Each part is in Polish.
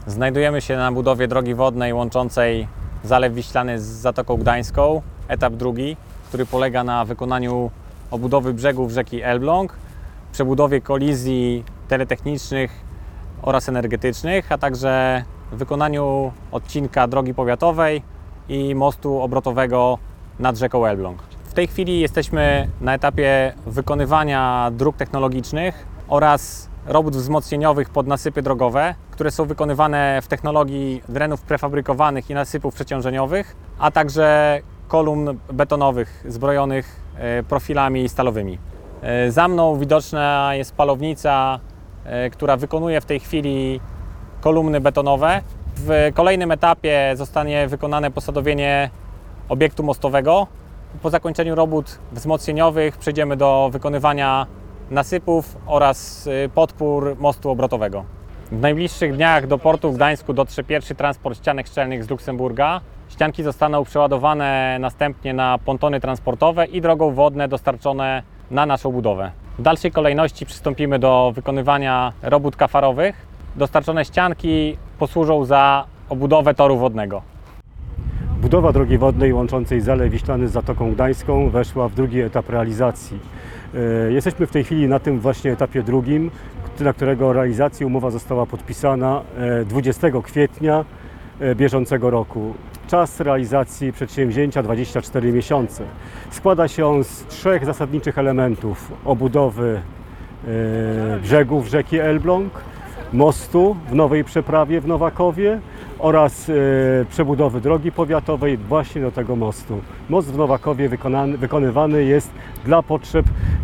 Znajdujemy się na budowie drogi wodnej łączącej Zalew Wiślany z Zatoką Gdańską, etap drugi, który polega na wykonaniu obudowy brzegów rzeki Elbląg, przebudowie kolizji teletechnicznych oraz energetycznych, a także wykonaniu odcinka drogi powiatowej i mostu obrotowego nad rzeką Elbląg. W tej chwili jesteśmy na etapie wykonywania dróg technologicznych oraz robót wzmocnieniowych pod nasypy drogowe, które są wykonywane w technologii drenów prefabrykowanych i nasypów przeciążeniowych, a także kolumn betonowych zbrojonych profilami stalowymi. Za mną widoczna jest palownica, która wykonuje w tej chwili kolumny betonowe. W kolejnym etapie zostanie wykonane posadowienie obiektu mostowego. Po zakończeniu robót wzmocnieniowych przejdziemy do wykonywania nasypów oraz podpór mostu obrotowego. W najbliższych dniach do portu w Gdańsku dotrze pierwszy transport ścianek szczelnych z Luksemburga. Ścianki zostaną przeładowane następnie na pontony transportowe i drogą wodne dostarczone na naszą budowę. W dalszej kolejności przystąpimy do wykonywania robót kafarowych. Dostarczone ścianki posłużą za obudowę toru wodnego. Budowa drogi wodnej łączącej Zalew Wiślany z Zatoką Gdańską weszła w drugi etap realizacji. Jesteśmy w tej chwili na tym właśnie etapie drugim, na którego realizacji umowa została podpisana 20 kwietnia bieżącego roku. Czas realizacji przedsięwzięcia 24 miesiące. Składa się on z trzech zasadniczych elementów: obudowy brzegów rzeki Elbląg, mostu w nowej przeprawie w Nowakowie oraz przebudowy drogi powiatowej właśnie do tego mostu. Most w Nowakowie wykonywany jest dla potrzeb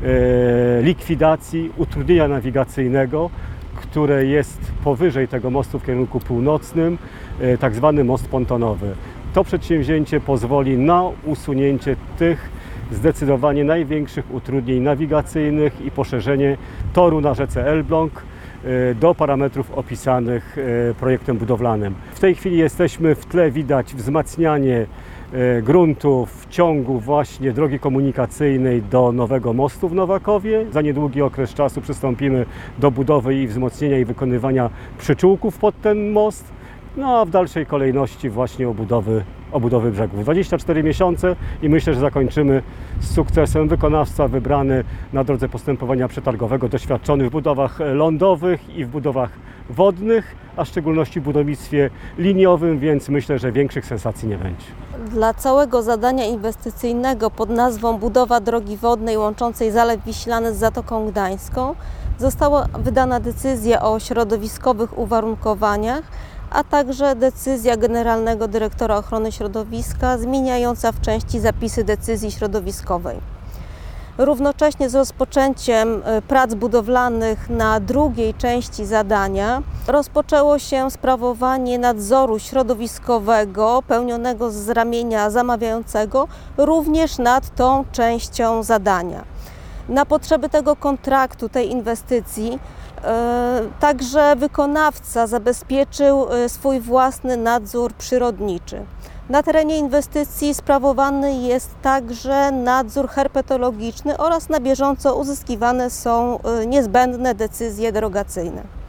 likwidacji utrudnienia nawigacyjnego, które jest powyżej tego mostu w kierunku północnym, tak zwany most pontonowy. To przedsięwzięcie pozwoli na usunięcie tych zdecydowanie największych utrudnień nawigacyjnych i poszerzenie toru na rzece Elbląg do parametrów opisanych projektem budowlanym. W tej chwili jesteśmy, w tle widać wzmacnianie gruntu w ciągu właśnie drogi komunikacyjnej do nowego mostu w Nowakowie. Za niedługi okres czasu przystąpimy do budowy i wzmocnienia i wykonywania przyczółków pod ten most, no a w dalszej kolejności właśnie obudowy brzegów. 24 miesiące i myślę, że zakończymy z sukcesem. Wykonawca wybrany na drodze postępowania przetargowego, doświadczony w budowach lądowych i w budowach wodnych, a w szczególności w budownictwie liniowym, więc myślę, że większych sensacji nie będzie. Dla całego zadania inwestycyjnego pod nazwą budowa drogi wodnej łączącej Zalew Wiślany z Zatoką Gdańską została wydana decyzja o środowiskowych uwarunkowaniach, a także decyzja Generalnego Dyrektora Ochrony Środowiska zmieniająca w części zapisy decyzji środowiskowej. Równocześnie z rozpoczęciem prac budowlanych na drugiej części zadania rozpoczęło się sprawowanie nadzoru środowiskowego pełnionego z ramienia zamawiającego również nad tą częścią zadania. Na potrzeby tego kontraktu, tej inwestycji, także wykonawca zabezpieczył swój własny nadzór przyrodniczy. Na terenie inwestycji sprawowany jest także nadzór herpetologiczny oraz na bieżąco uzyskiwane są niezbędne decyzje derogacyjne.